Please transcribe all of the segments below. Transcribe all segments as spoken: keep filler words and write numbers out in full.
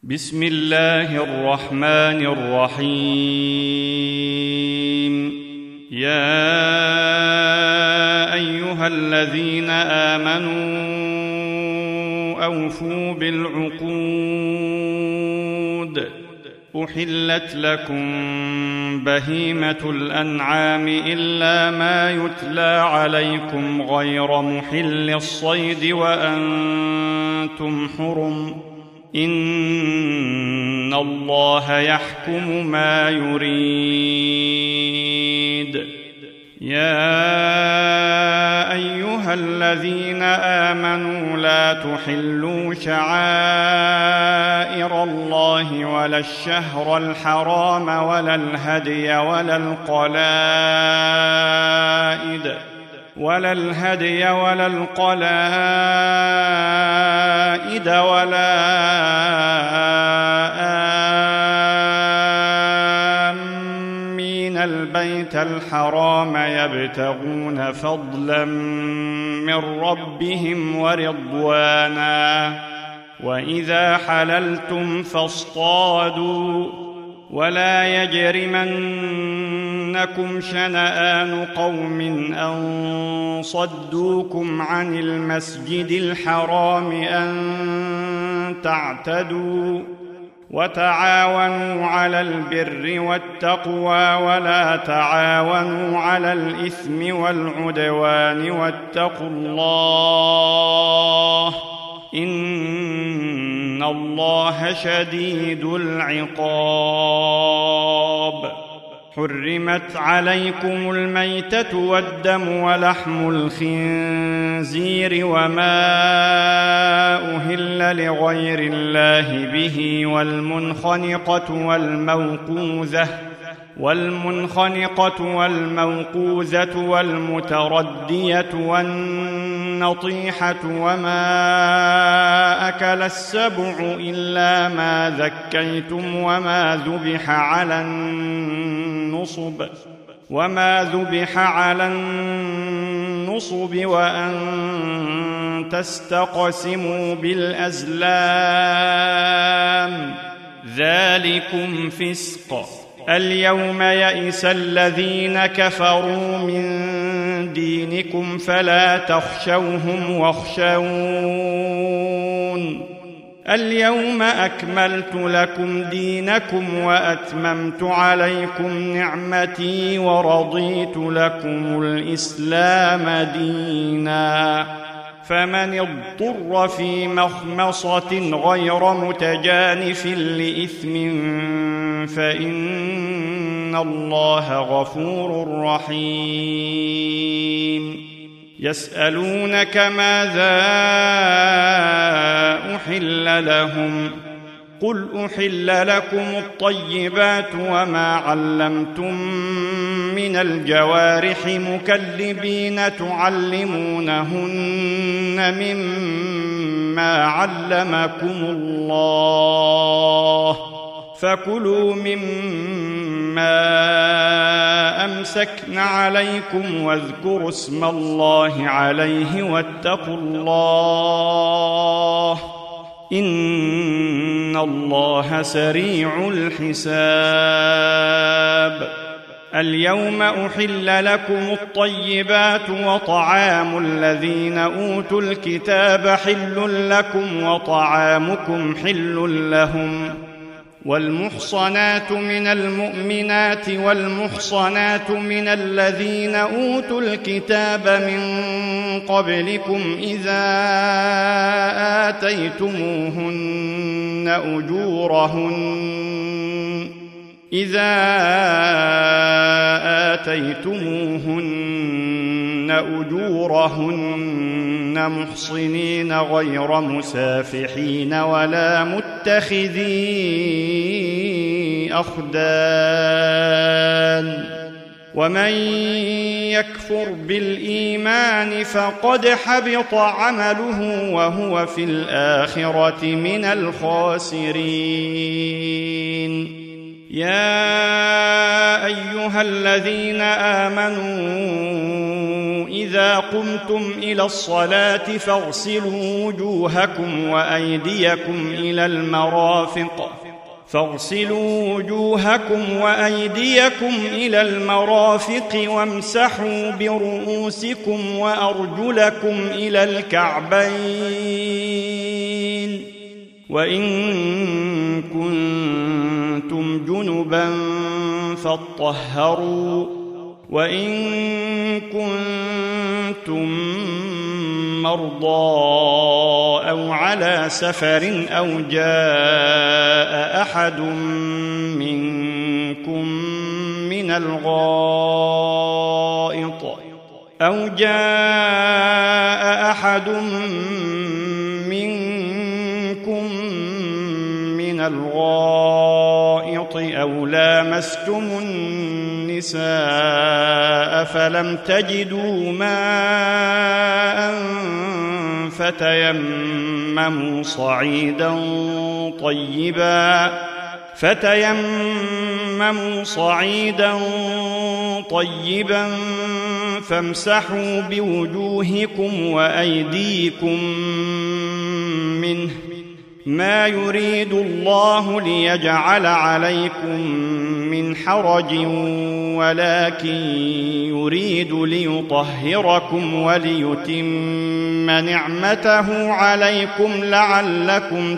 بسم الله الرحمن الرحيم. يا أيها الذين آمنوا أوفوا بالعقود. أحلت لكم بهيمة الأنعام إلا ما يتلى عليكم غير محل الصيد وأنتم حرم. إن الله يحكم ما يريد. يا أيها الذين آمنوا لا تحلوا شعائر الله ولا الشهر الحرام ولا الهدي ولا القلائد ولا الهدي ولا القلائد ولا آمين البيت الحرام يبتغون فضلا من ربهم ورضوانا. وإذا حللتم فاصطادوا ولا يجرمنكم شنآن قوم أن صدوكم عن المسجد الحرام أن تعتدوا. وتعاونوا على البر والتقوى ولا تعاونوا على الإثم والعدوان واتقوا الله إن الله شديد العقاب. حرمت عليكم الميتة والدم ولحم الخنزير وما أهل لغير الله به والمنخنقة والموقوذة والمنخنقة والموقوذة والمتردية والنطيحة وما أكل السبع إلا ما ذكيتم وما ذبح على النصب وما ذبح على النصب وأن تستقسموا بالأزلام ذلكم فسق. اليوم يئس الذين كفروا من دينكم فلا تخشوهم واخشون. اليوم أكملت لكم دينكم وأتممت عليكم نعمتي ورضيت لكم الإسلام دينا. فمن اضطر في مخمصة غير متجانف لإثم فإن الله غفور رحيم. يسألونك ماذا أحل لهم قل أحل لكم الطيبات وما علمتم من الجوارح مكلبين تعلمونهن مما علمكم الله فكلوا مما أمسكن عليكم واذكروا اسم الله عليه واتقوا الله إن الله سريع الحساب. اليوم أحل لكم الطيبات وطعام الذين أوتوا الكتاب حل لكم وطعامكم حل لهم. والمحصنات من المؤمنات والمحصنات من الذين أوتوا الكتاب من قبلكم إذا آتيتموهن أجورهن إذا آتيتموهن أجورهن محصنين غير مسافحين ولا متخذي أخدان. ومن يكفر بالإيمان فقد حبط عمله وهو في الآخرة من الخاسرين. يا أيها الذين آمنوا إذا فإذا قمتم إلى الصلاة فاغسلوا وجوهكم وأيديكم إلى المرافق فاغسلوا وجوهكم وأيديكم إلى المرافق وامسحوا برؤوسكم وأرجلكم إلى الكعبين وإن كنتم جنبا فاطهروا وإن كنتم مرضى أو على سفر أو جاء أحد منكم من الغائط أو جاء أحد منكم من الغائط أو لامستم النساء فلم تجدوا ماء فتيمموا صعيدا طيبا فتيمموا صعيدا طيبا فامسحوا بوجوهكم وأيديكم منه ما يريد الله ليجعل عليكم من حرج ولكن يريد ليطهركم وليتم نعمته عليكم لعلكم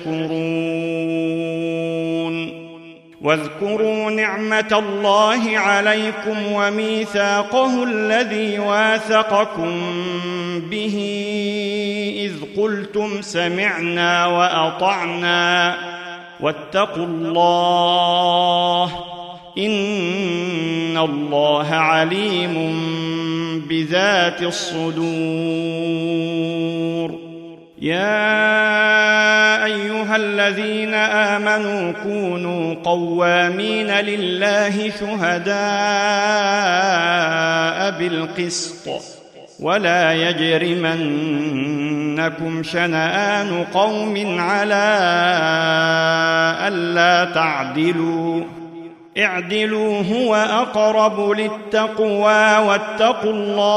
تشكرون واذكروا نعمة الله عليكم وميثاقه الذي واثقكم به إذ قلتم سمعنا وأطعنا واتقوا الله إن الله عليم بذات الصدور يا أيها الذين آمنوا كونوا قوامين لله شهداء بالقسط ولا يجرمنكم شنآن قوم على ألا تعدلوا اعدلوا هو أقرب للتقوى واتقوا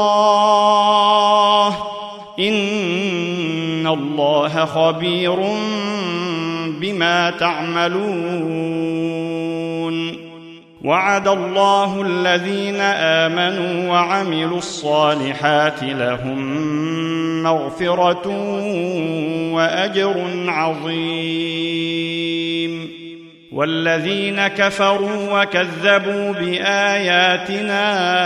الله إن الله خبير بما تعملون وعد الله الذين آمنوا وعملوا الصالحات لهم مغفرة وأجر عظيم والذين كفروا وكذبوا بآياتنا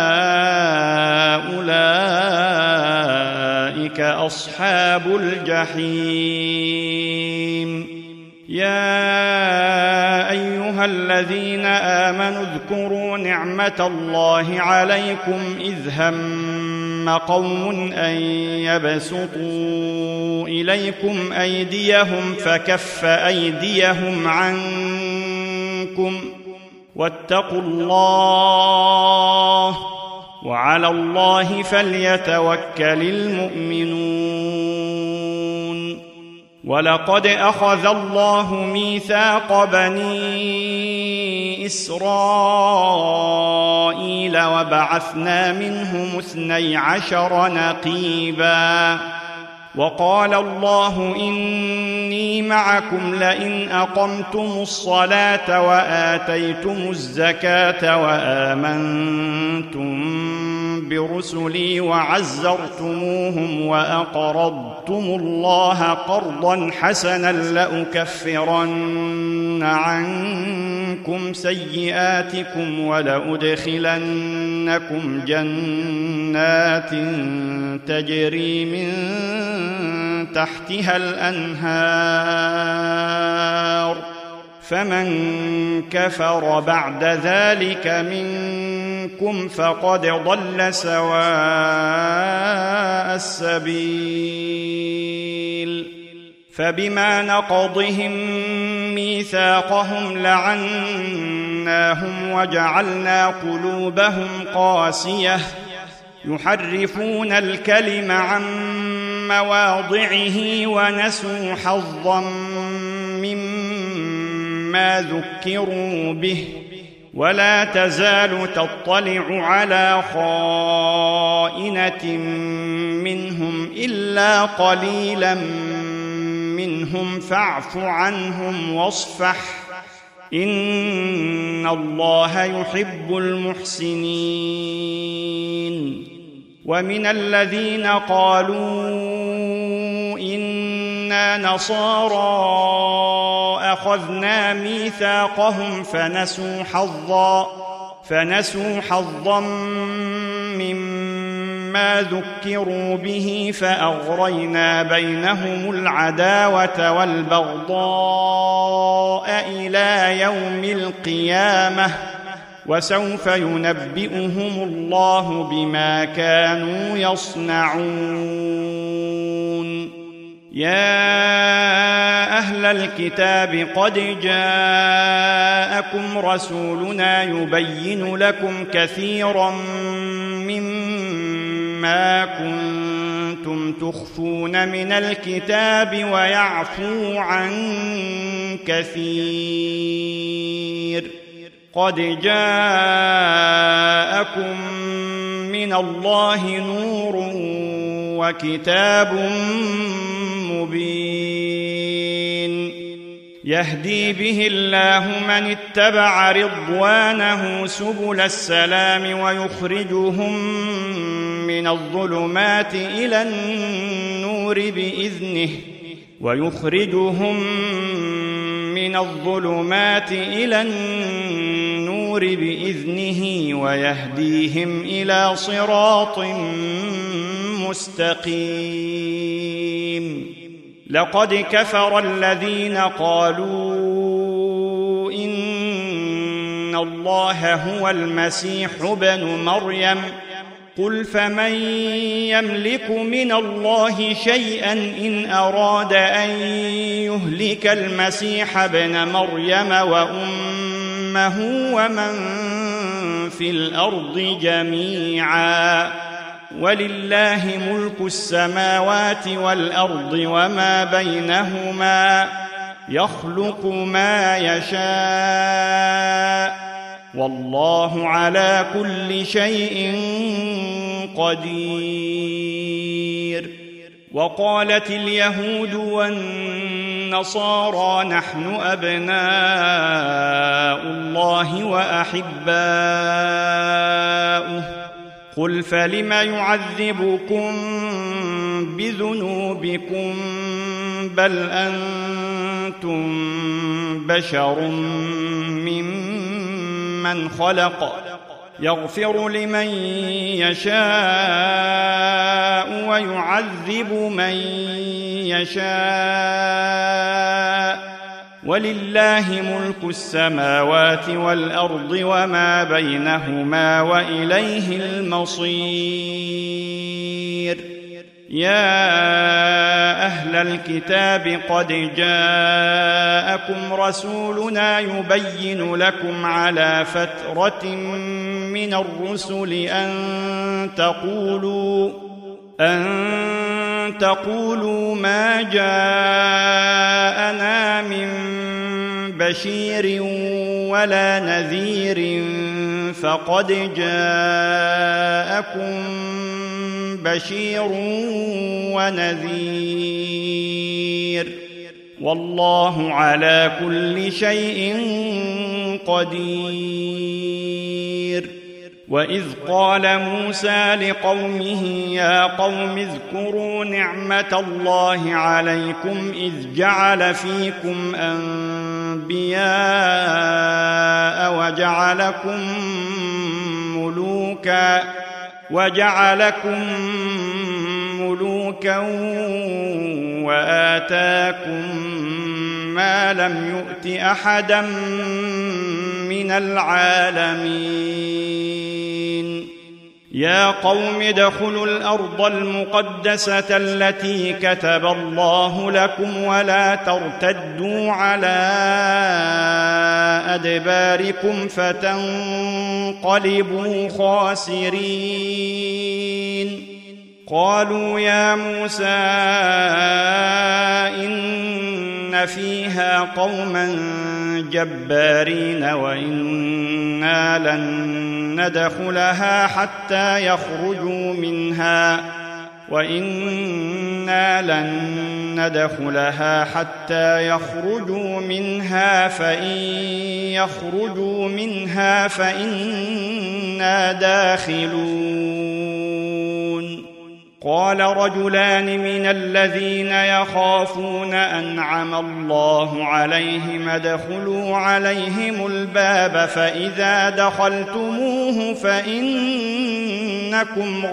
أولئك أصحاب الجحيم يا أيها الذين آمنوا اذكروا نعمة الله عليكم إذ هم قوم أن يبسطوا إليكم أيديهم فكف أيديهم عنكم واتقوا الله وعلى الله فليتوكل المؤمنون ولقد أخذ الله ميثاق بني إسرائيل وبعثنا منهم اثني عشر نقيبا وقال الله إني معكم لئن أقمتم الصلاة وآتيتم الزكاة وآمنتم برسلي وعزرتموهم وأقرضتم الله قرضا حسنا لأكفرن عنكم سيئاتكم ولأدخلنكم جنات تجري من تحتها الأنهار فمن كفر بعد ذلك منكم فقد ضل سواء السبيل فبما نقضهم ميثاقهم لعناهم وجعلنا قلوبهم قاسية يحرفون الكلم عن مواضعه ونسوا حظا مما ذكروا به ولا تزال تطلع على خائنة خائنة منهم إلا قليلا منهم فاعف عنهم واصفح إن الله يحب المحسنين. ومن الذين قالوا إنا نصارى أخذنا ميثاقهم فنسوا حظا فنسوا حظا مما ذكروا به فأغرينا بينهم العداوة والبغضاء إلى يوم القيامة وسوف ينبئهم الله بما كانوا يصنعون. يا أهل الكتاب قد جاءكم رسولنا يبين لكم كثيرا مما كنتم تخفون من الكتاب ويعفو عن كثير. قد جاءكم من الله نور وكتاب مبين يهدي به الله من اتبع رضوانه سبل السلام ويخرجهم من الظلمات إلى النور بإذنه ويخرجهم من الظلمات إلى النور بإذنه ويهديهم إلى صراط مستقيم. لقد كفر الذين قالوا إن الله هو المسيح ابن مريم قل فمن يملك من الله شيئا إن أراد أن يهلك المسيح ابن مريم وأمه ومن في الأرض جميعا ولله ملك السماوات والأرض وما بينهما يخلق ما يشاء والله على كل شيء قدير. وقالت اليهود والنصارى نحن أبناء الله وأحباؤه قل فلم يعذبكم بذنوبكم بل أنتم بشر ممن خلق يغفر لمن يشاء ويعذب من يشاء ولله ملك السماوات والأرض وما بينهما وإليه المصير. يا أهل الكتاب قد جاءكم رسولنا يبين لكم على فترة من الرسل أن تقولوا أن تقولوا ما جاءنا من بشير ولا نذير فقد جاءكم بشير ونذير والله على كل شيء قدير. وإذ قال موسى لقومه يا قوم اذكروا نعمة الله عليكم إذ جعل فيكم أنبياء وجعلكم ملوكا وجعلكم ملوكا وآتاكم ما لم يؤت أحدا من العالمين. يا قوم ادخلوا الأرض المقدسة التي كتب الله لكم ولا ترتدوا على أدباركم فتنقلبوا خاسرين. قالوا يا موسى إن فيها قوما جبارين وإنا لن ندخلها حتى يخرجوا منها وإنا لن ندخلها حتى يخرجوا منها فإن يخرجوا منها فإنا داخلون. قال رجلان من الذين يخافون أنعم الله عليهم ادخلوا عليهم الباب فإذا دخلتموه فإنكم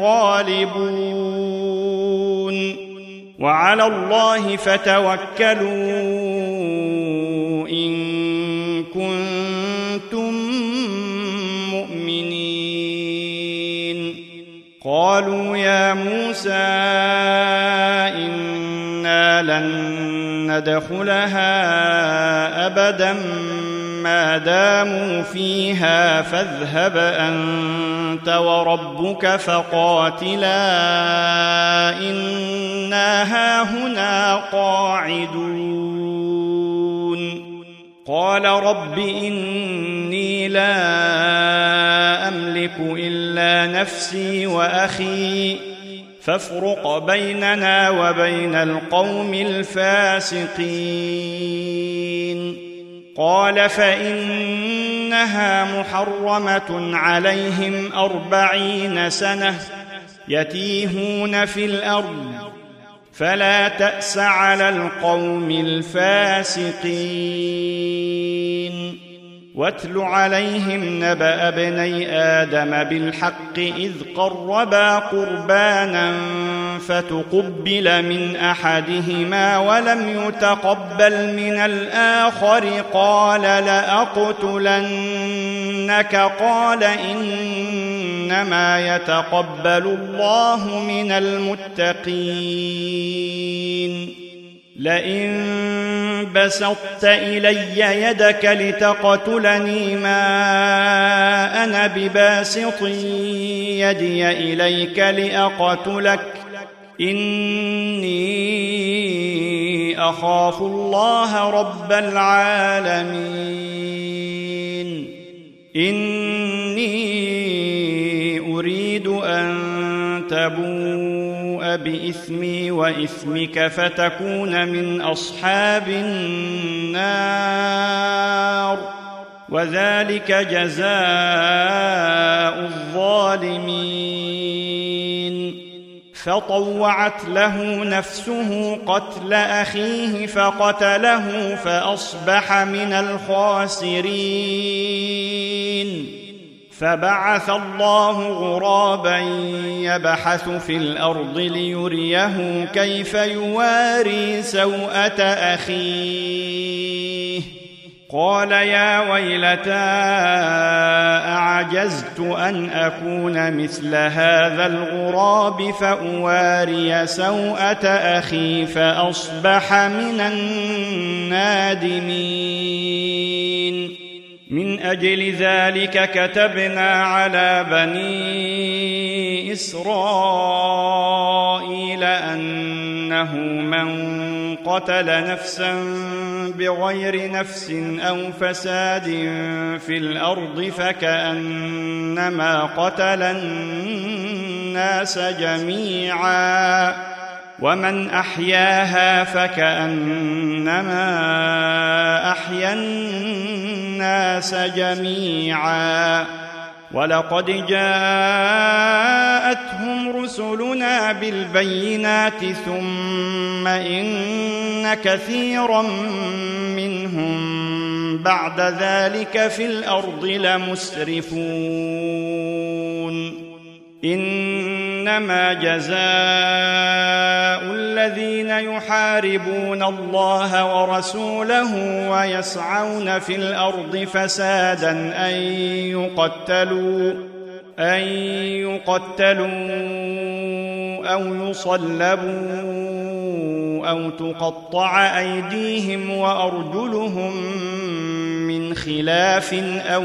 غالبون وعلى الله فتوكلوا إن كنتم مؤمنين. قالوا يا موسى إنا لن ندخلها أبدا ما داموا فيها فاذهب أنت وربك فقاتلا إنا هاهنا قاعدون. قال رب إني لا أملك إلا نفسي وأخي فافرق بيننا وبين القوم الفاسقين. قال فإنها محرمة عليهم أربعين سنة يتيهون في الأرض فلا تأس على القوم الفاسقين. واتل عليهم نبأ ابني آدم بالحق إذ قربا قربانا فتقبل من أحدهما ولم يتقبل من الآخر قال لأقتلنك قال إنما يتقبل الله من المتقين. لئن بسطت إلي يدك لتقتلني ما أنا بباسط يدي إليك لأقتلك إني أخاف الله رب العالمين. إني أريد أن تبوء بإثمي وإثمك فتكون من أصحاب النار وذلك جزاء الظالمين. فطوعت له نفسه قتل أخيه فقتله فأصبح من الخاسرين. فبعث الله غرابا يبحث في الأرض ليريه كيف يواري سوءة أخيه. قال يا ويلتى أعجزت أن أكون مثل هذا الغراب فأواري سوءة أخي فأصبح من النادمين. من أجل ذلك كتبنا على بني إسرائيل أنه من قتل نفسا بغير نفس أو فساد في الأرض فكأنما قتل الناس جميعا ومن أحياها فكأنما أحيا الناس جميعا. ولقد جاءتهم رسلنا بالبينات ثم إن كثيرا منهم بعد ذلك في الأرض لمسرفون. إنما جزاء الذين يحاربون الله ورسوله ويسعون في الأرض فسادا أن يقتلوا أن يقتلوا أو يصلبوا أو تقطع أيديهم وأرجلهم من خلاف أو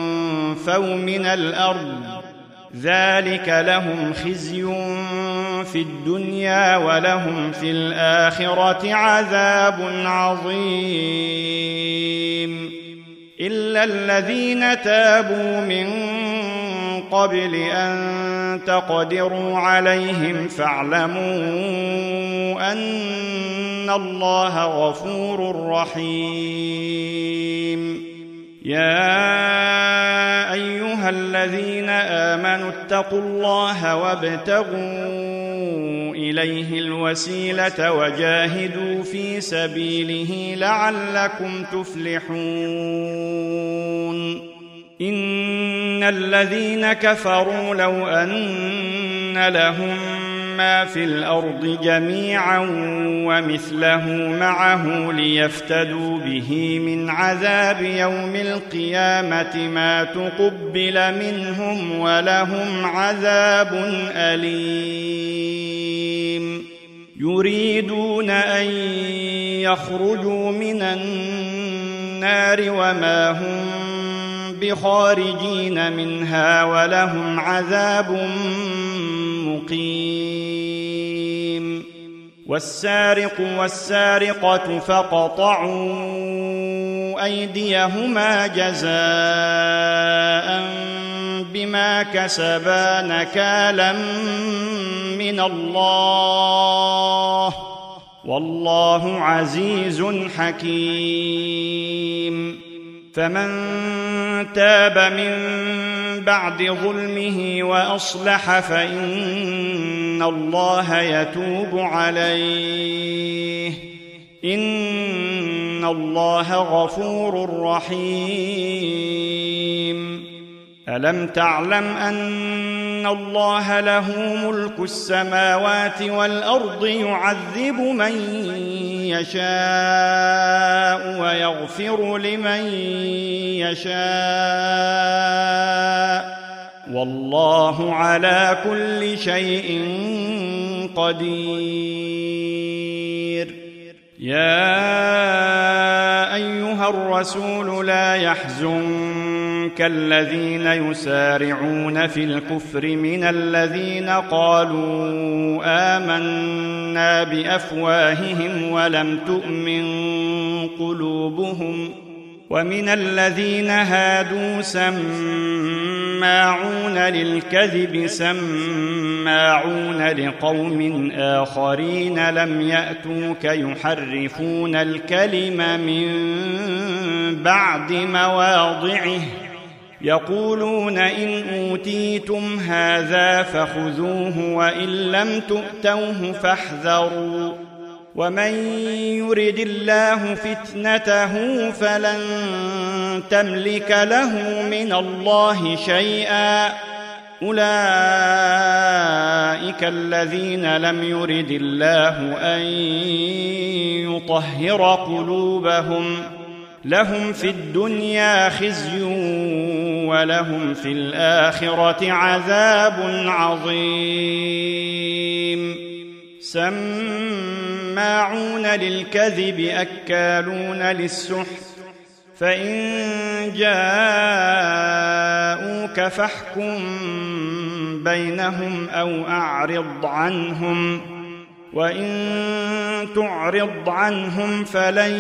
ينفوا من الأرض ذلك لهم خزي في الدنيا ولهم في الآخرة عذاب عظيم إلا الذين تابوا من قبل أن تقدروا عليهم فاعلموا أن الله غفور رحيم يا أيها الذين آمنوا اتقوا الله وابتغوا إليه الوسيلة وجاهدوا في سبيله لعلكم تفلحون إن الذين كفروا لو أن لهم ما في الأرض جميعا ومثله معه ليفتدوا به من عذاب يوم القيامة ما تقبل منهم ولهم عذاب أليم يريدون أن يخرجوا من النار وما هم بخارجين منها ولهم عذاب مقيم والسارق والسارقة فاقطعوا أيديهما جزاء بما كسبا نكالا من الله والله عزيز حكيم فمن تاب من بعد ظلمه وأصلح فإن الله يتوب عليه إن الله غفور رحيم ألم تعلم أن الله له ملك السماوات والأرض يعذب من يشاء ويغفر لمن يشاء والله على كل شيء قدير يا أيها الرسول لا يحزنك الذين يسارعون في الكفر من الذين قالوا آمنا بأفواههم ولم تؤمن قلوبهم ومن الذين هادوا سماعون للكذب سماعون لقوم آخرين لم يأتوك يحرفون الكلم من بعد مواضعه يقولون إن أوتيتم هذا فخذوه وإن لم تؤتوه فاحذروا ومن يرد الله فتنته فلن تملك له من الله شيئا أولئك الذين لم يرد الله أن يطهر قلوبهم لهم في الدنيا خزي ولهم في الآخرة عذاب عظيم سماعون للكذب أكالون للسحت فإن جاءوك فاحكم بينهم أو أعرض عنهم وإن تعرض عنهم فلن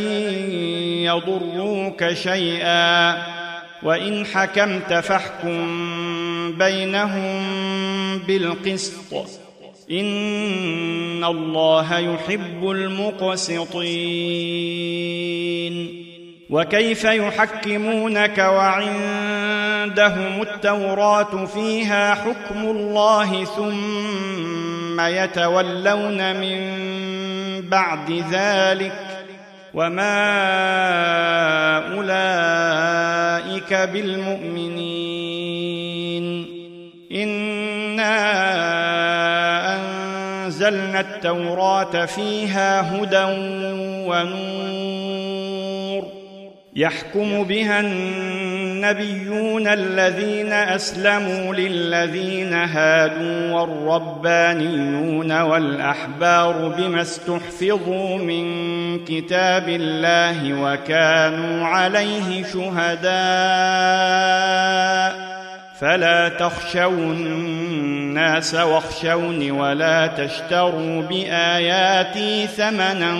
يضروك شيئا وإن حكمت فاحكم بينهم بالقسط إن الله يحب المقسطين وكيف يحكمونك وعندهم التوراة فيها حكم الله ثم يتولون من بعد ذلك وما أولئك بالمؤمنين إنا أنزلنا التوراة فيها هدى ونور يحكم بها النبيون الذين أسلموا للذين هادوا والربانيون والأحبار بما استحفظوا من كتاب الله وكانوا عليه شهداء فلا تخشوا الناس واخشوني ولا تشتروا بآياتي ثمنا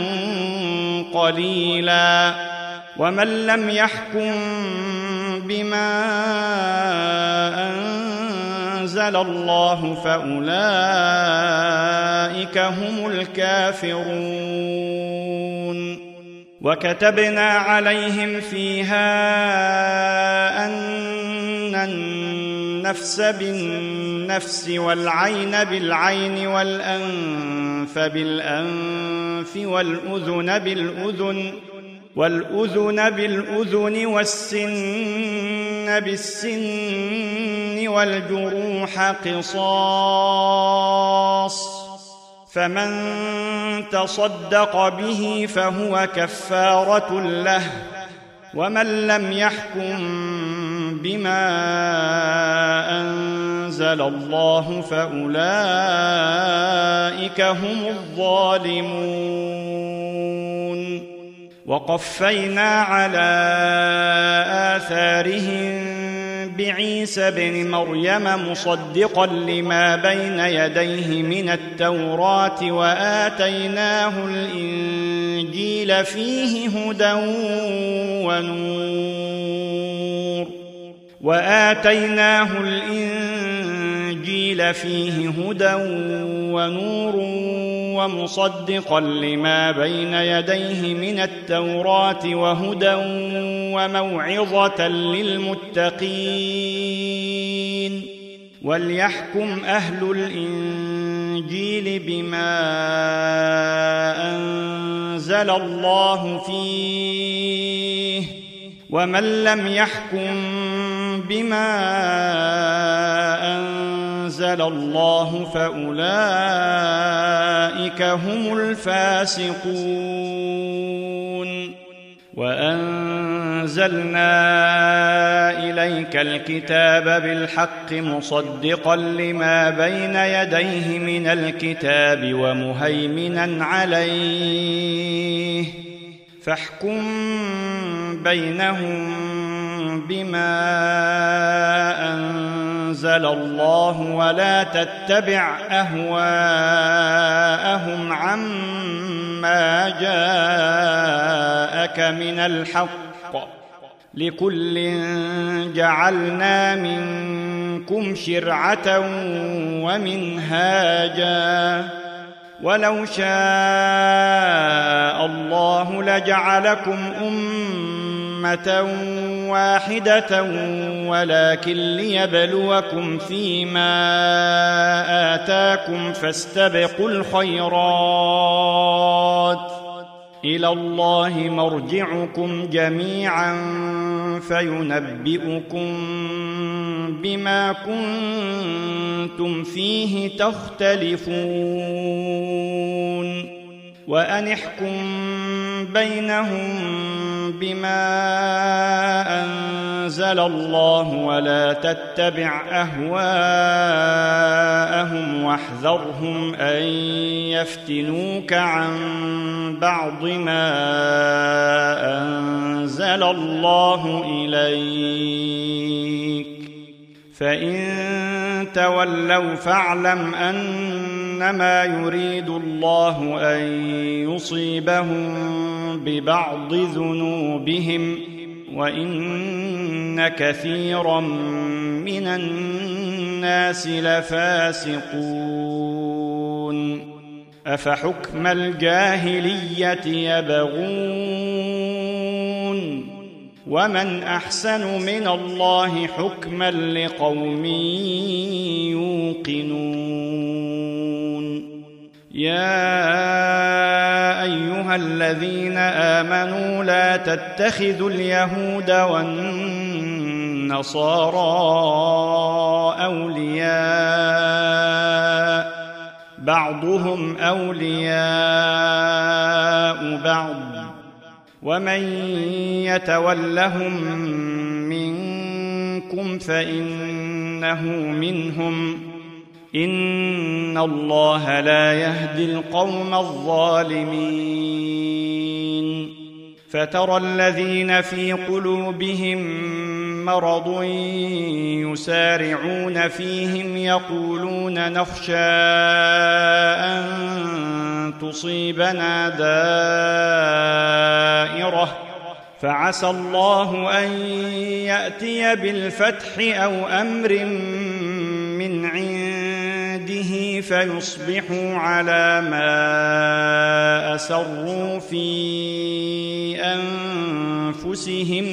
قليلا ومن لم يحكم بما أنزل الله فأولئك هم الكافرون. وكتبنا عليهم فيها أن النفس بالنفس والعين بالعين والأنف بالأنف والأذن بالأذن والأذن بالأذن والسن بالسن والجروح قصاص فمن تصدق به فهو كفارة له ومن لم يحكم بما أنزل الله فأولئك هم الظالمون. وقفينا على آثارهم بعيسى بن مريم مصدقا لما بين يديه من التوراة وآتيناه الإنجيل فيه هدى ونور وآتيناه الإنجيل فيه هدى ونور ومصدقا لما بين يديه من التوراة وهدى وموعظة للمتقين. وليحكم أهل الإنجيل بما أنزل الله فيه ومن لم يحكم بما أنزل الله فأولئك هم الفاسقون. وأنزلنا إليك الكتاب بالحق مصدقا لما بين يديه من الكتاب ومهيمنا عليه فاحكم بينهم بما أنزل الله ولا تتبع أهواءهم عما جاءك من الحق لكل جعلنا منكم شرعة ومنهاجا ولو شاء الله لجعلكم أمة واحدة ولكن ليبلوكم فيما آتاكم فاستبقوا الخيرات إلى الله مرجعكم جميعا فينبئكم بما كنتم فيه تختلفون. وأن احكم بينهم بما أنزل الله ولا تتبع أهواءهم واحذرهم أن يفتنوك عن بعض ما أنزل الله إليك فإن تولوا فاعلم أنما يريد الله أن يصيبهم ببعض ذنوبهم وإن كثيرا من الناس لفاسقون. أفحكم الجاهلية يبغون ومن أحسن من الله حكما لقوم يوقنون. يا أيها الذين آمنوا لا تتخذوا اليهود والنصارى أولياء بعضهم أولياء بعض ومن يتولهم منكم فإنه منهم إن الله لا يهدي القوم الظالمين. فترى الذين في قلوبهم مرض يسارعون فيهم يقولون نخشى أن تصيبنا دائرة فعسى الله أن يأتي بالفتح أو أمر من عنده فيصبحوا على ما أسروا في أنفسهم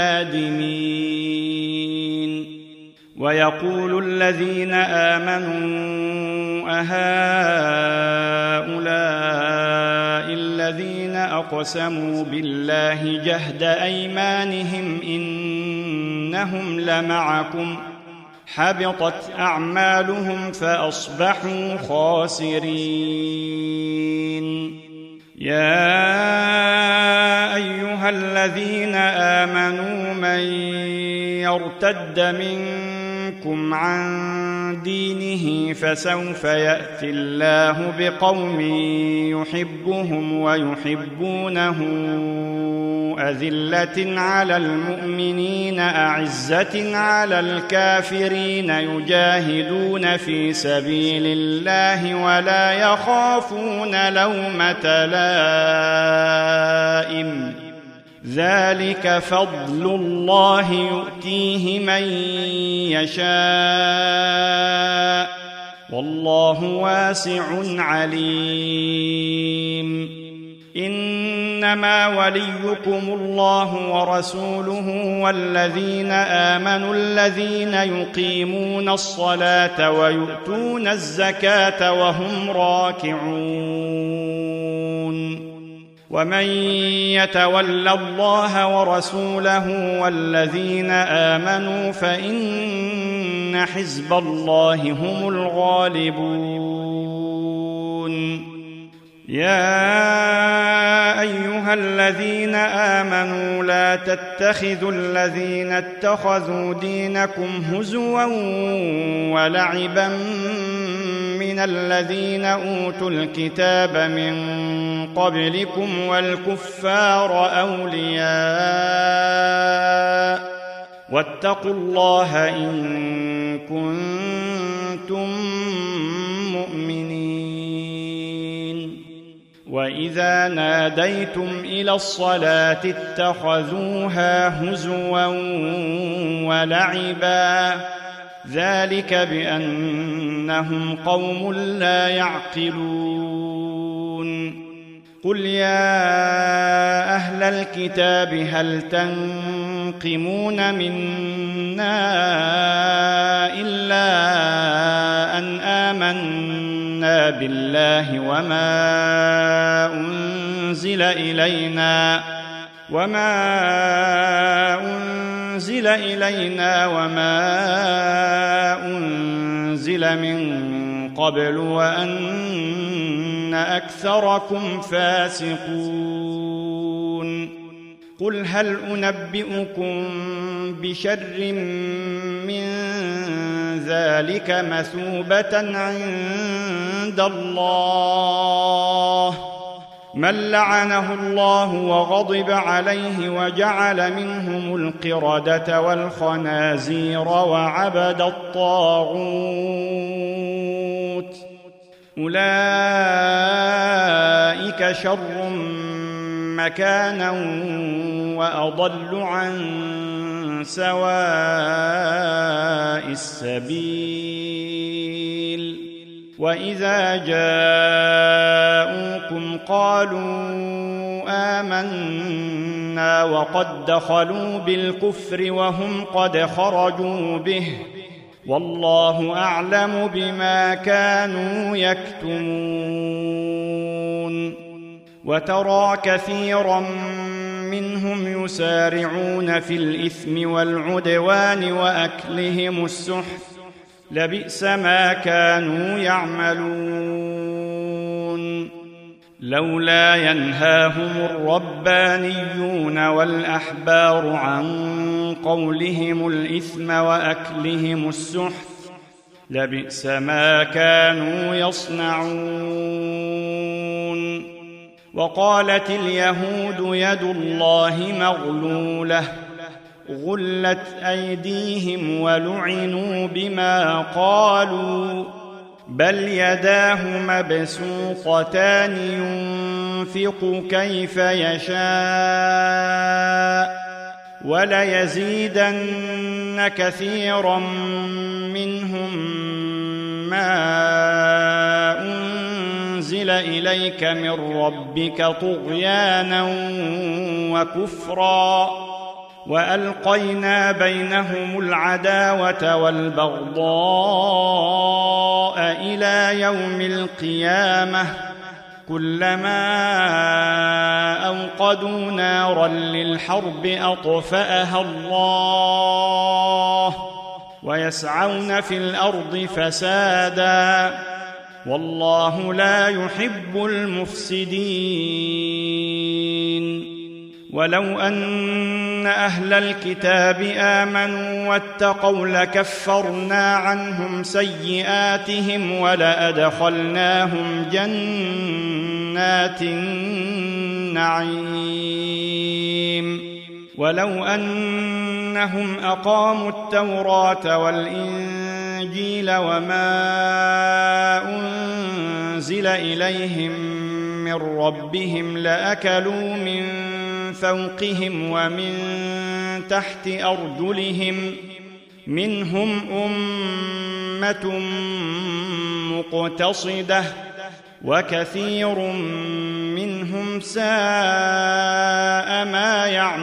نادمين ويقول الذين آمنوا أهؤلاء الذين أقسموا بالله جهد أيمانهم إنهم لمعكم حبطت أعمالهم فأصبحوا خاسرين يا أيها الذين آمنوا من يرتد منكم عن دينه فسوف يأتي الله بقوم يحبهم ويحبونه أذلة على المؤمنين أعزة على الكافرين يجاهدون في سبيل الله ولا يخافون لومة لائم ذلك فضل الله يؤتيه من يشاء والله واسع عليم إنما وليكم الله ورسوله والذين آمنوا الذين يقيمون الصلاة ويؤتون الزكاة وهم راكعون ومن يتول الله ورسوله والذين آمنوا فإن حزب الله هم الغالبون يا أيها الذين آمنوا لا تتخذوا الذين اتخذوا دينكم هزوا ولعبا من الذين أوتوا الكتاب من قبلكم والكفار أولياء واتقوا الله إن كنتم مؤمنين وإذا ناديتم إلى الصلاة اتخذوها هزوا ولعبا ذلك بأنهم قوم لا يعقلون قل يا أهل الكتاب هل تنقمون منا إلا أن آمنا بالله وما أنزل إلينا وما أنزل إلينا وما أنزل من قبل وأن أكثركم فاسقون قل هل أنبئكم بشر من ذلك مثوبة عند الله من لعنه الله وغضب عليه وجعل منهم القردة والخنازير وعبد الطاغوت أولئك شر مكانا وأضل عن سواء السبيل وإذا جاءوكم قالوا آمنا وقد دخلوا بالكفر وهم قد خرجوا به والله أعلم بما كانوا يكتمون وترى كثيرا منهم يسارعون في الإثم والعدوان وأكلهم السحت لبئس ما كانوا يعملون لولا ينهاهم الربانيون والأحبار عن قولهم الإثم وأكلهم السحت لبئس ما كانوا يصنعون وقالت اليهود يد الله مغلولة غلت أيديهم ولعنوا بما قالوا بل يداه مبسوطتان ينفق كيف يشاء وليزيدن كثيرا منهم ما أنزل إليك من ربك طغيانا وكفرا وألقينا بينهم العداوة والبغضاء إلى يوم القيامة كلما أوقدوا نارا للحرب أطفأها الله ويسعون في الأرض فسادا والله لا يحب المفسدين ولو أن أهل الكتاب آمنوا واتقوا لكفرنا عنهم سيئاتهم ولأدخلناهم جنات النعيم ولو أنهم أقاموا التوراة والإنجيل وما أنزل إليهم من ربهم لأكلوا من فوقهم ومن تحت أرجلهم منهم أمة مقتصدة وكثير منهم ساء ما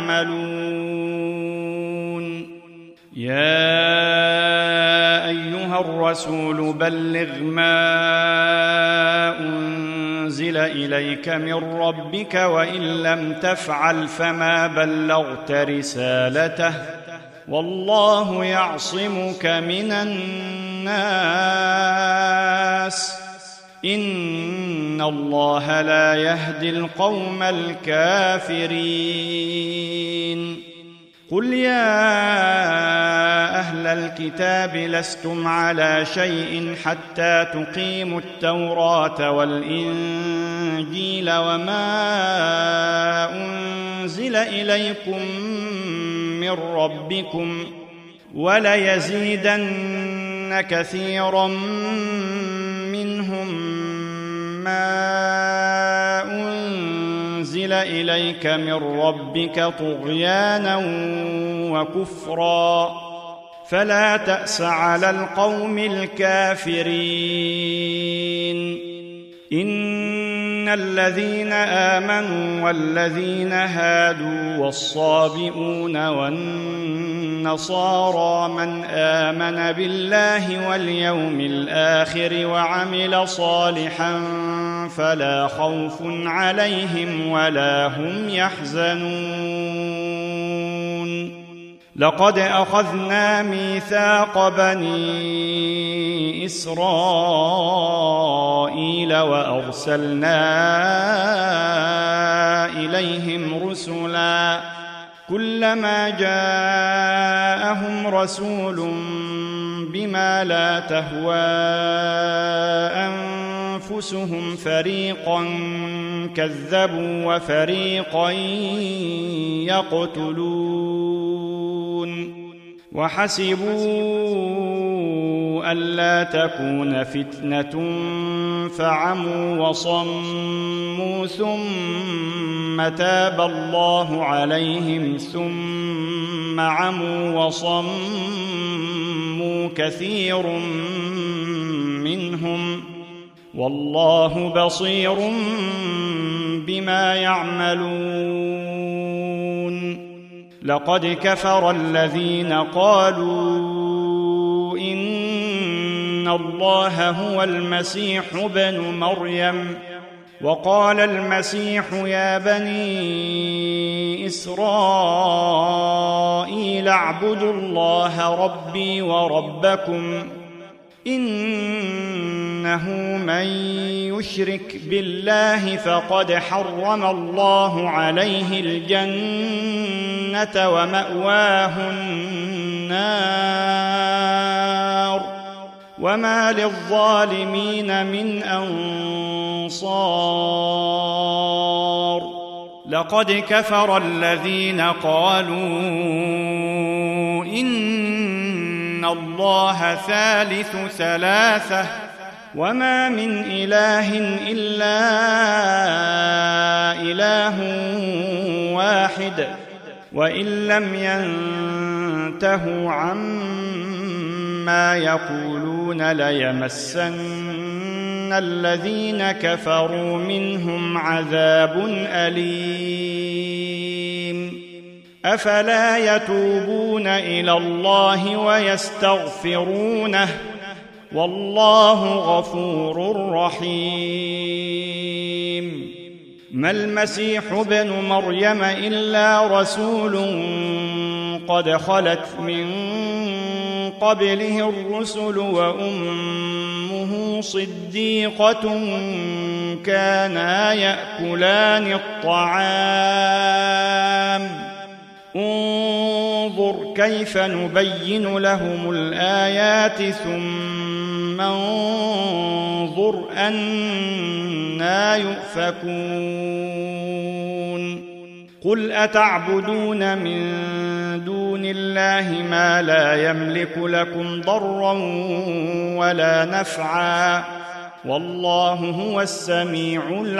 يعملون يا أيها الرسول بلغ ما أنزل إليك من ربك وإن لم تفعل فما بلغت رسالته والله يعصمك من الناس إن الله لا يهدي القوم الكافرين قل يا أهل الكتاب لستم على شيء حتى تقيموا التوراة والإنجيل وما أنزل إليكم من ربكم وليزيدن كثيرا منهم ما أنزل إليك من ربك طغيانا وكفرا فلا تأس على القوم الكافرين إن الذين آمنوا والذين هادوا والصابئون والنصارى من آمن بالله واليوم الآخر وعمل صالحا فلا خوف عليهم ولا هم يحزنون لقد أخذنا ميثاق بني إسرائيل وأرسلنا إليهم رسلا كلما جاءهم رسول بما لا تهوى أنفسهم فريقا كذبوا وفريقا يقتلون وحسبوا ألا تكون فتنة فعموا وصموا ثم تاب الله عليهم ثم عموا وصموا كثير منهم والله بصير بما يعملون لقد كفر الذين قالوا إن الله هو المسيح ابن مريم وقال المسيح يا بني إسرائيل اعبدوا الله ربي وربكم إنه من يشرك بالله فقد حرم الله عليه الجنة ومأواه النار وما للظالمين من أنصار لقد كفر الذين قالوا إن الله ثالث ثلاثة وما من إله إلا إله واحد وإن لم ينتهوا عما يقولون ليمسن الذين كفروا منهم عذاب أليم أفلا يتوبون إلى الله ويستغفرونه والله غفور رحيم ما المسيح ابن مريم إلا رسول قد خلت من قبله الرسل وأمه صديقة كانا يأكلان الطعام انظر كيف نبين لهم الآيات ثم انظر أنى يؤفكون قل أتعبدون من دون الله ما لا يملك لكم ضرا ولا نفعا والله هو السميع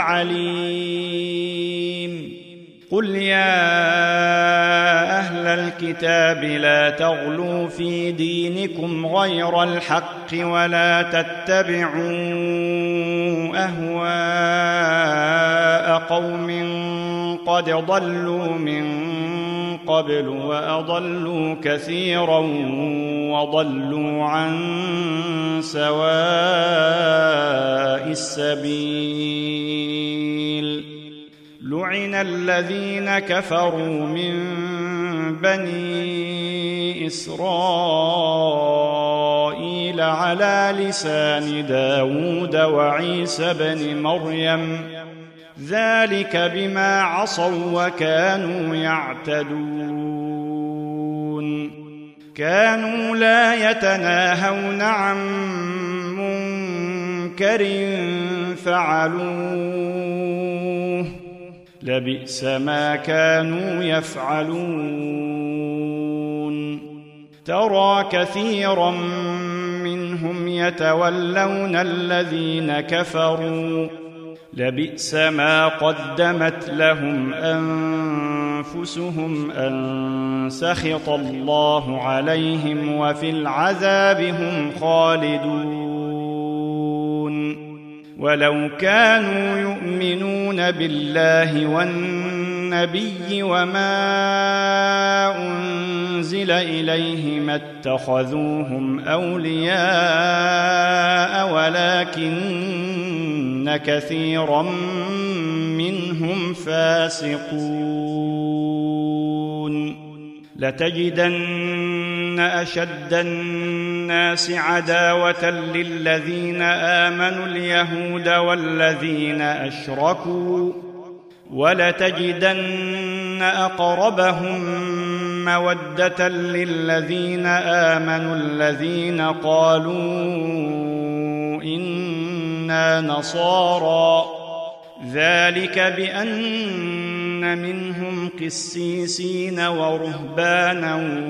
العليم قل يا أهل الكتاب لا تغلوا في دينكم غير الحق ولا تتبعوا أهواء قوم قد ضلوا من قبل وأضلوا كثيرا وضلوا عن سواء السبيل لعن الذين كفروا من بني إسرائيل على لسان داود وعيسى بن مريم ذلك بما عصوا وكانوا يعتدون كانوا لا يتناهون عن منكر فعلوه لبئس ما كانوا يفعلون ترى كثيرا منهم يتولون الذين كفروا لبئس ما قدمت لهم أنفسهم أن سخط الله عليهم وفي العذاب هم خالدون ولو كانوا يؤمنون بالله والنبي وما أنزل إليه ما اتخذوهم أولياء ولكن كثيرا منهم فاسقون لتجدن أشد الناس عداوة للذين آمنوا اليهود والذين أشركوا ولتجدن أقربهم مودة للذين آمنوا الذين قالوا إنا نصارى ذلك بأن منهم قسيسين ورهبانا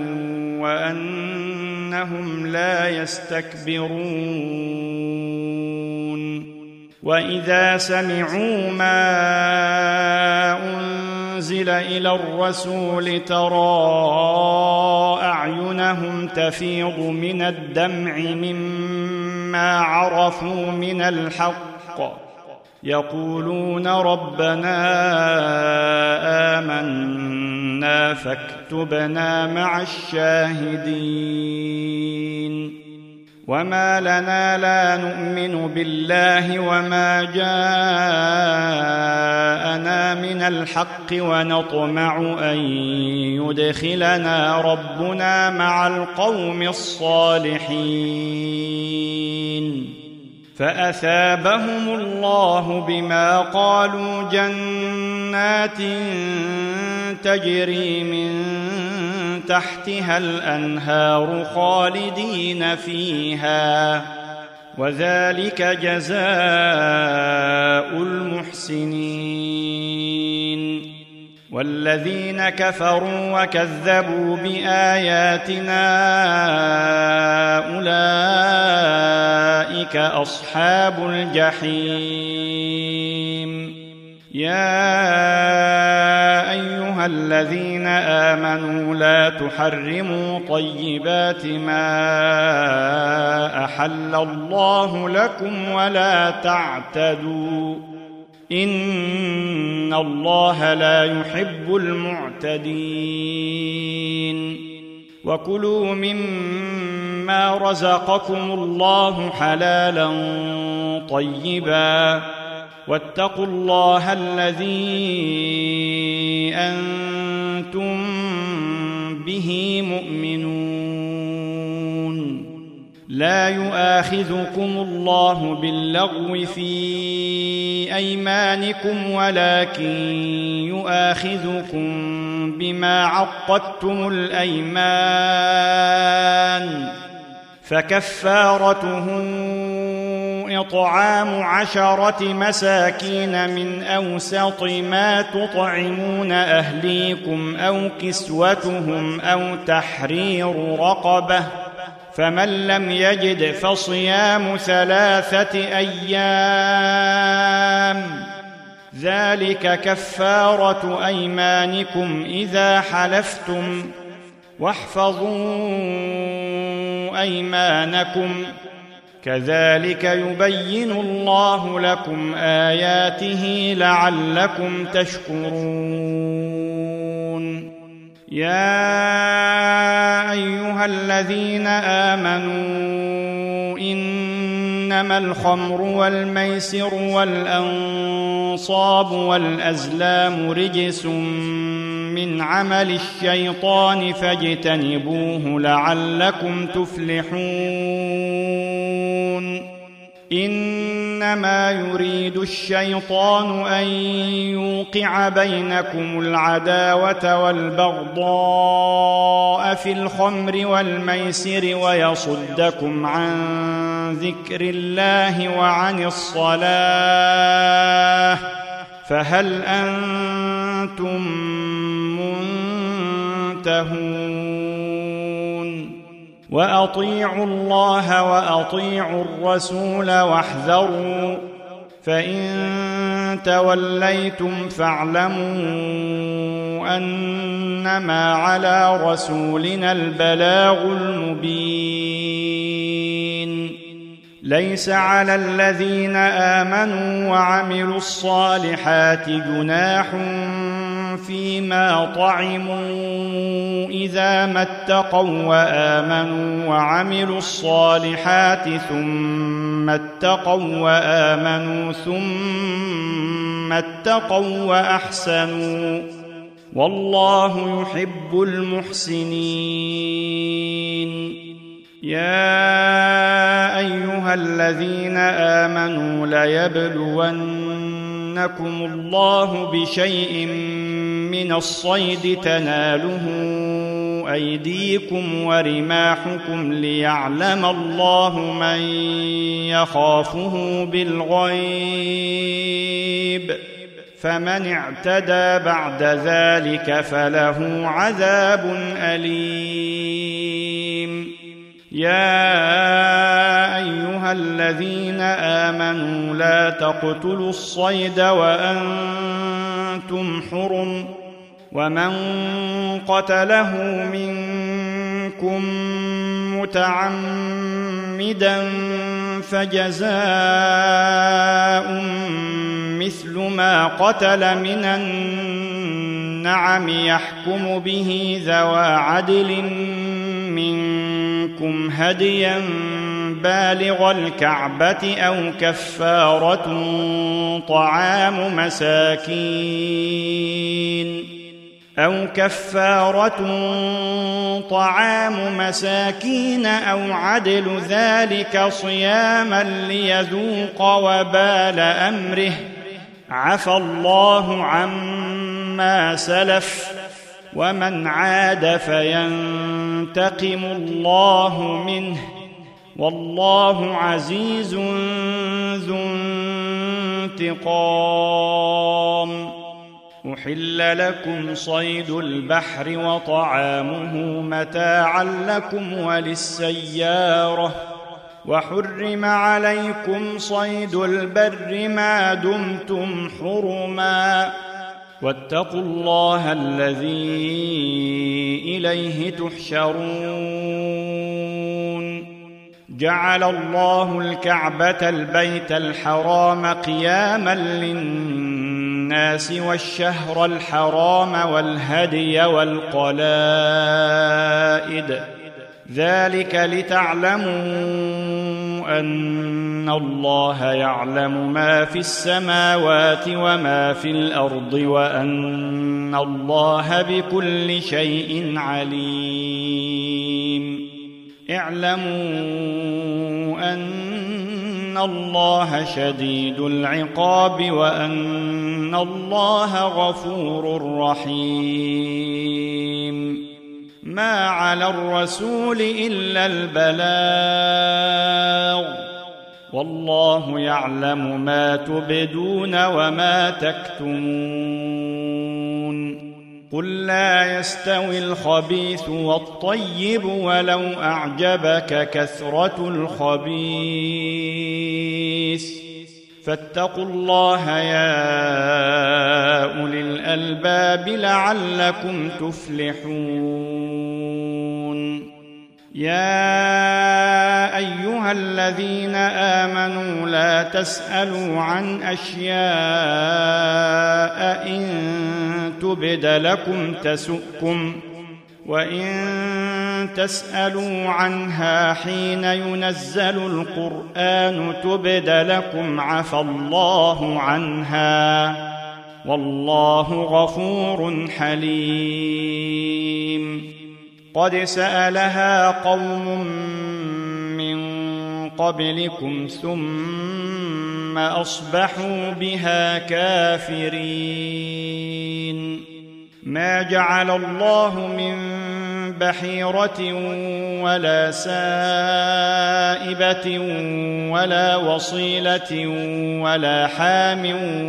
وأنهم لا يستكبرون وإذا سمعوا ما أنزل إلى الرسول ترى أعينهم تفيض من الدمع مما عرفوا من الحق يقولون ربنا آمنا فاكتبنا مع الشاهدين وما لنا لا نؤمن بالله وما جاءنا من الحق ونطمع أن يدخلنا ربنا مع القوم الصالحين فأثابهم الله بما قالوا جنات تجري من تحتها الأنهار خالدين فيها وذلك جزاء المحسنين. والذين كفروا وكذبوا بآياتنا أولئك أصحاب الجحيم. يا أيها الذين آمنوا لا تحرموا طيبات ما أحل الله لكم ولا تعتدوا إن الله لا يحب المعتدين. وكلوا مما رزقكم الله حلالا طيبا واتقوا الله الذي أنتم به مؤمنون. لا يؤاخذكم الله باللغو في أيمانكم ولكن يؤاخذكم بما عقدتم الأيمان، فكفارته إطعام عشرة مساكين من أوسط ما تطعمون أهليكم أو كسوتهم أو تحرير رقبة، فمن لم يجد فصيام ثلاثة أيام ذلك كفارة أيمانكم إذا حلفتم، واحفظوا أيمانكم كذلك يبين الله لكم آياته لعلكم تشكرون. يا أيها الذين آمنوا إنما الخمر والميسر والأنصاب والأزلام رجس من عمل الشيطان فاجتنبوه لعلكم تفلحون. إنما يريد الشيطان أن يوقع بينكم العداوة والبغضاء في الخمر والميسر ويصدكم عن ذكر الله وعن الصلاة، فهل أنتم منتهون؟ وأطيعوا الله وأطيعوا الرسول واحذروا، فإن توليتم فاعلموا أنما على رسولنا البلاغ المبين. ليس على الذين آمنوا وعملوا الصالحات جناح فيما طعموا إذا ما اتقوا وآمنوا وعملوا الصالحات ثم اتقوا وآمنوا ثم اتقوا وأحسنوا والله يحب المحسنين. يا أيها الذين آمنوا ليبلونكم الله بشيء من الصيد تناله أيديكم ورماحكم ليعلم الله من يخافه بالغيب، فمن اعتدى بعد ذلك فله عذاب أليم. يا أيها الذين آمنوا لا تقتلوا الصيد وأنتم حرم، ومن قتله منكم متعمدا فجزاء مثل ما قتل من النعم يحكم به ذوى عدل منكم هديا بالغ الكعبة أو كفارة طعام مساكين أو كفارة طعام مساكين أو عدل ذلك صياما ليذوق وبال أمره، عفى الله عما سلف ومن عاد فينتقم الله منه والله عزيز ذو انتقام. أحل لكم صيد البحر وطعامه متاعا لكم وللسيارة، وحرم عليكم صيد البر ما دمتم حرما، واتقوا الله الذي إليه تحشرون. جعل الله الكعبة البيت الحرام قياما للناس والشهر الحرام والهدي والقلائد، ذلك لتعلموا أن الله يعلم ما في السماوات وما في الأرض وأن الله بكل شيء عليم. اعلموا أن الله شديد العقاب وأن الله غفور رحيم. ما على الرسول إلا البلاغ، والله يعلم ما تبدون وما تكتمون. قل لا يستوي الخبيث والطيب ولو أعجبك كثرة الخبيث، فاتقوا الله يا أولي الألباب لعلكم تفلحون. يا أيها الذين آمنوا لا تسألوا عن أشياء إن تبد لكم تسؤكم، وإن تسألوا عنها حين ينزل القرآن تبد لكم عفى الله عنها، والله غفور حليم. قد سألها قوم من قبلكم ثم أصبحوا بها كافرين. ما جعل الله من بحيرة ولا سائبة ولا وصيلة ولا حام،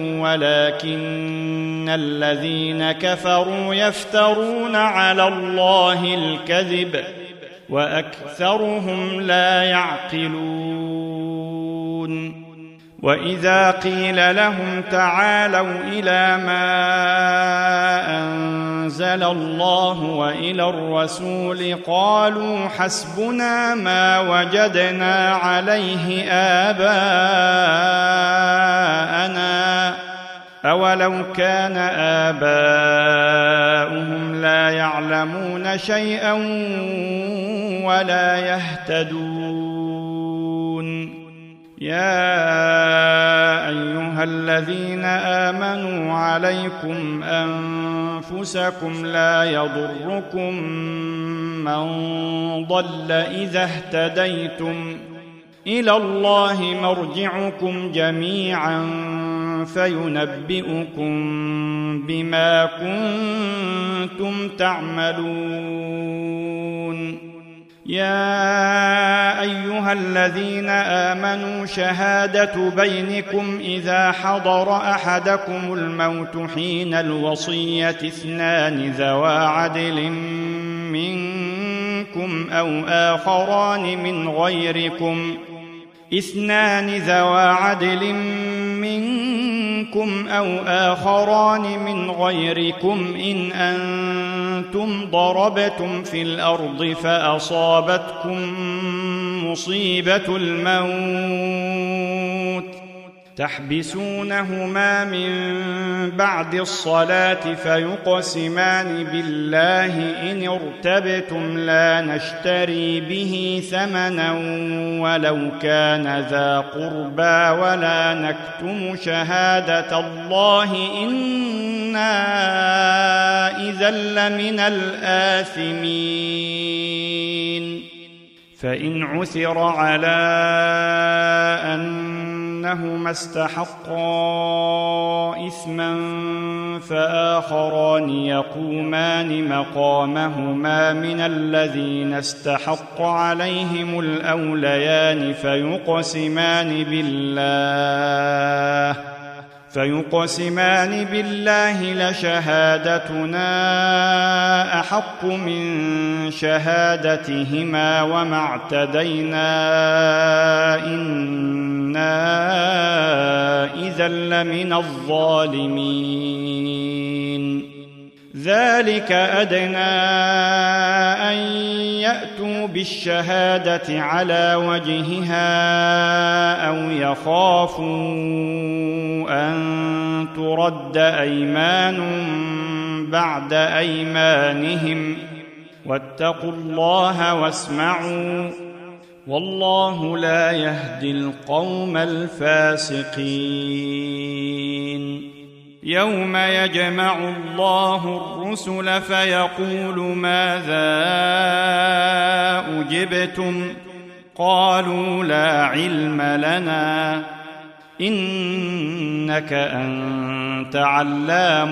ولكن الذين كفروا يفترون على الله الكذب وأكثرهم لا يعقلون. وإذا قيل لهم تعالوا إلى ما أنزل الله وإلى الرسول قالوا حسبنا ما وجدنا عليه آباءنا، أولو كان آباؤهم لا يعلمون شيئا ولا يهتدون. يا أيها الذين آمنوا عليكم أنفسكم لا يضركم من ضل إذا اهتديتم، إلى الله مرجعكم جميعا فينبئكم بما كنتم تعملون. يا أيها الذين آمنوا شهادة بينكم إذا حضر أحدكم الموت حين الوصية اثنان ذوى عدل منكم أو آخران من غيركم اثنان ذوى عدل منكم أو آخران من غيركم إن أنتم ضربتم في الأرض فأصابتكم مصيبة الموت تحبسونهما من بعد الصلاة فيقسمان بالله إن ارتبتم لا نشتري به ثمنا ولو كان ذا قربى ولا نكتم شهادة الله إنا إذا لمن الآثمين. فإن عثر على أن أنهما استحقا إثما فآخران يقومان مقامهما من الذين استحق عليهم الأوليان فيقسمان بالله فيقسمان بالله لشهادتنا أحق من شهادتهما وما اعتدينا إنا إذا لمن الظالمين ذلك أدنى أن يأتوا بالشهادة على وجهها أو يخافوا أن ترد أيمان بعد أيمانهم واتقوا الله واسمعوا والله لا يهدي القوم الفاسقين يوم يجمع الله الرسل فيقول ماذا أجبتم قالوا لا علم لنا إنك أنت علام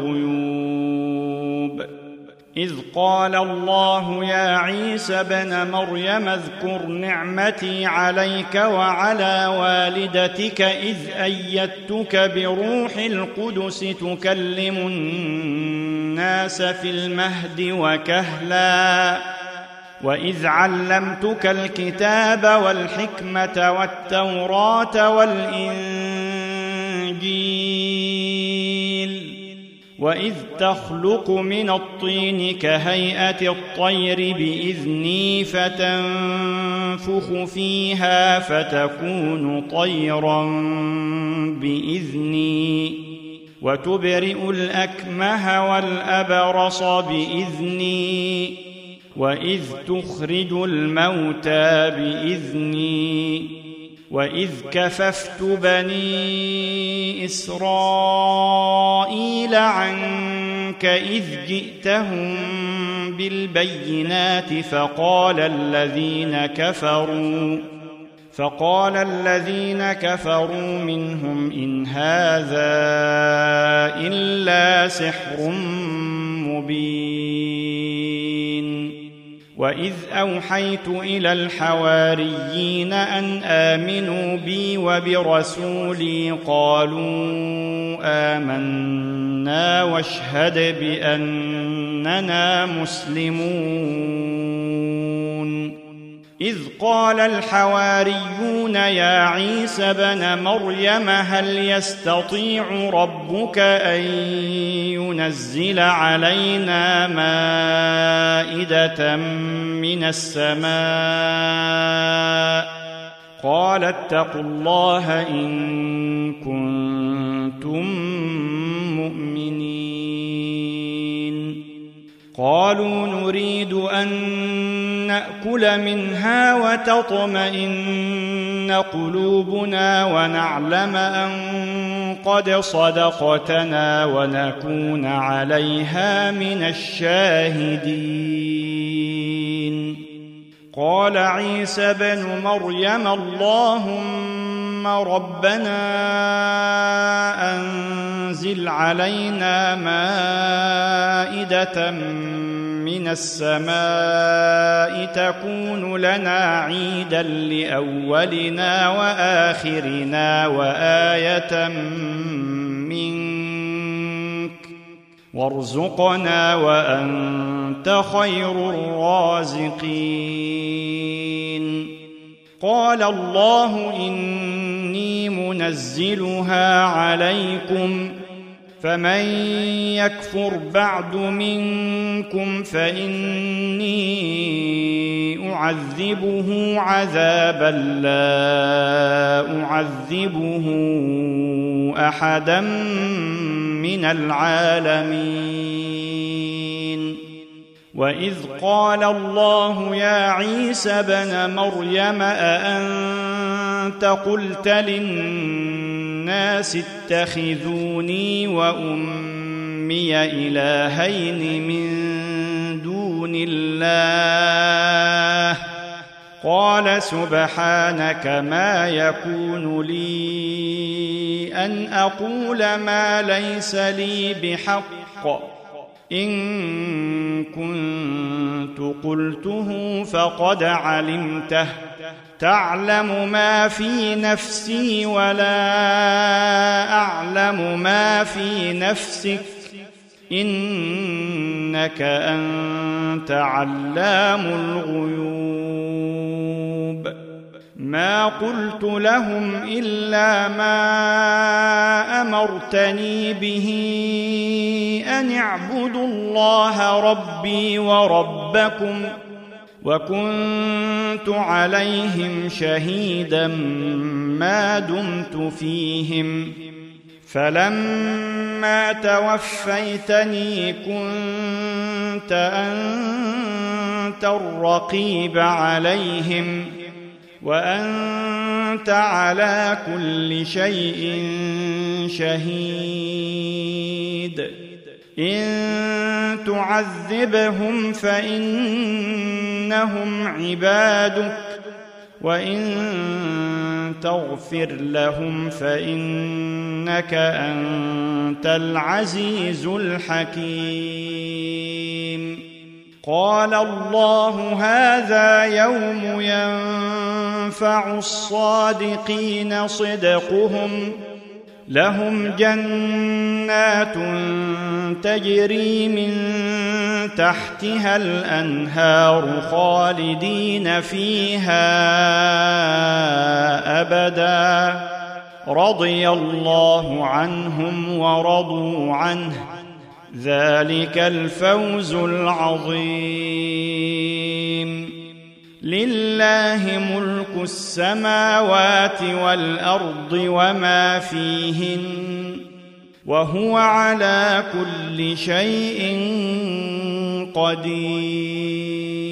الغيوب إذ قال الله يا عيسى ابن مريم اذكر نعمتي عليك وعلى والدتك إذ أيدتك بروح القدس تكلم الناس في المهد وكهلا وإذ علمتك الكتاب والحكمة والتوراة والإنجيل وإذ تخلق من الطين كهيئة الطير بإذني فتنفخ فيها فتكون طيرا بإذني وتبرئ الأكمه والأبرص بإذني وإذ تخرج الموتى بإذني وإذ كففت بني إسرائيل عنك إذ جئتهم بالبينات فقال الذين كفروا فقال الذين كفروا منهم إن هذا إلا سحر مبين وإذ أوحيت إلى الحواريين أن آمنوا بي وبرسولي قالوا آمنا واشهد بأننا مسلمون إذ قال الحواريون يا عيسى ابن مريم هل يستطيع ربك أن ينزل علينا مائدة من السماء قال اتقوا الله إن كنتم مؤمنين قالوا نريد أن نأكل منها وتطمئن قلوبنا ونعلم أن قد صدقتنا ونكون عليها من الشاهدين قال عيسى بن مريم اللهم ربنا أنزل علينا مائدة من السماء تكون لنا عيدا لأولنا وآخرنا وآية منك وارزقنا وأنت خير الرازقين قال الله إني منزلها عليكم فمن يكفر بعد منكم فإني أعذبه عذابا لا أعذبه أحدا من العالمين وإذ قال الله يا عيسى ابن مريم أأنت قلت للناس اتخذوني وأمي إلهين من دون الله قال قال سبحانك ما يكون لي أن أقول ما ليس لي بحق إن كنت قلته فقد علمته تعلم ما في نفسي ولا أعلم ما في نفسك إنك أنت علام الغيوب ما قلت لهم إلا ما أمرتني به أن اعبدوا الله ربي وربكم وكنت عليهم شهيدا ما دمت فيهم فلما توفيتني كنت أنت الرقيب عليهم وأنت على كل شيء شهيد إن تعذبهم فإنهم عبادك وإن تغفر لهم فإنك أنت العزيز الحكيم قال الله هذا يوم ينفع الصادقين صدقهم لهم جنات تجري من تحتها الأنهار خالدين فيها أبدا رضي الله عنهم ورضوا عنه ذلك الفوز العظيم لله ملك السماوات والأرض وما فيهن وهو على كل شيء قدير